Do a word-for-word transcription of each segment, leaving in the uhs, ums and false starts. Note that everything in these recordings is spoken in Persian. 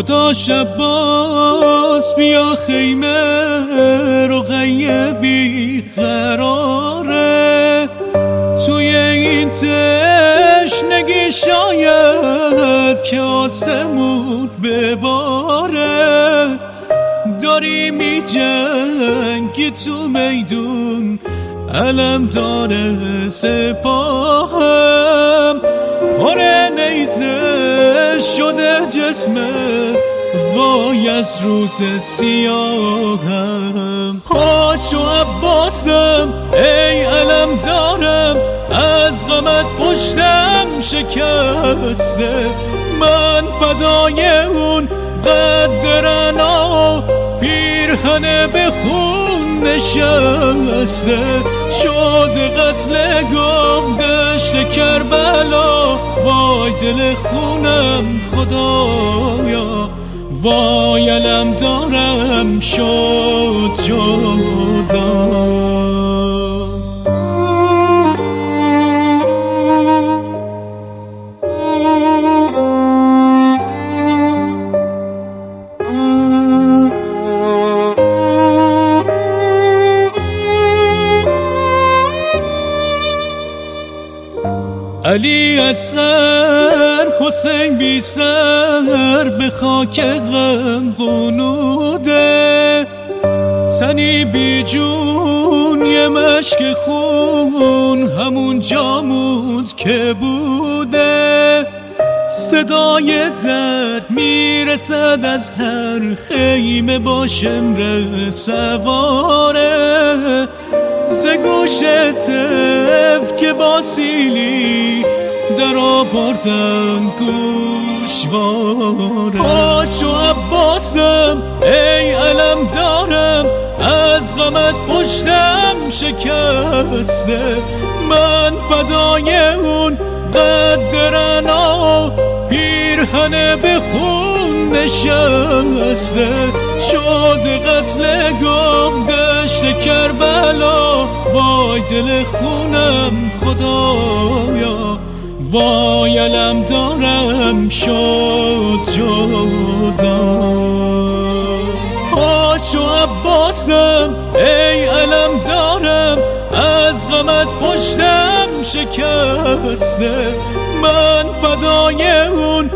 خدا شباس بیا خیمه رو غیبی قراره، توی این تشنگی شاید که آسمون بباره. داری می جنگی تو میدون، علم داره سپاهم، پر نیزه شده جسمه وای از روز سیاهم. پاشو عباسم ای علم دارم، از غمت پشتم شکسته، من فدای اون قدرنا پیرهن به خون نشسته. شد قتل گم دشت کربلا، وای دل خونم خدایا، وای علم دارم شد جدا. علی اصغر حسین بی سر به خاک غم غنوده، تنی بی جون یه مشک خون همون جامود که بوده. صدای درد میرسد از هر خیمه با شمر سواره، ز گوش طفل که با سیلی در آوردن گوشواره. پاشو عباسم ای علم دارم، از غمت پشتم شکسته، من فدای اون قدرنا پیرهن به خون نشسته. شد قتل گم دشت کربلا، وای دل خونم خدایا، وای علم دارم شد جدا. پاشو عباسم ای علم دارم، از غمت پشتم شکسته، من فدای اون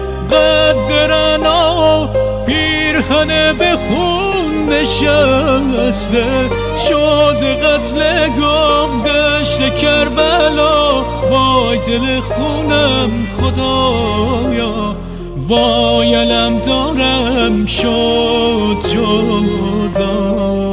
قدرنا پیرهن به خون نشسته. شد قتل گم دشت کربلا، وای دل خونم خدایا، وای علم دارم شد جدا.